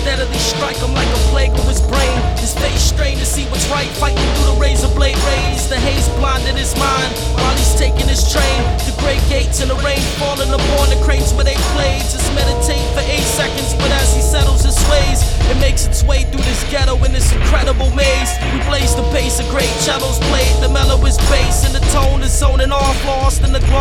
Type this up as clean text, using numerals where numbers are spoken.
steadily strike him like a plague with his brain. His face strained to see what's right, fighting through the razor blade rays. The haze blinded his mind while he's taking his train to great gates in the rain, falling upon the crates where they played. Just meditate for 8 seconds, but as he settles his ways, it makes its way through this ghetto in this incredible maze. We blaze the pace, a great cellos played, the mellow is bass, and the tone is zoning off, lost in the gloss.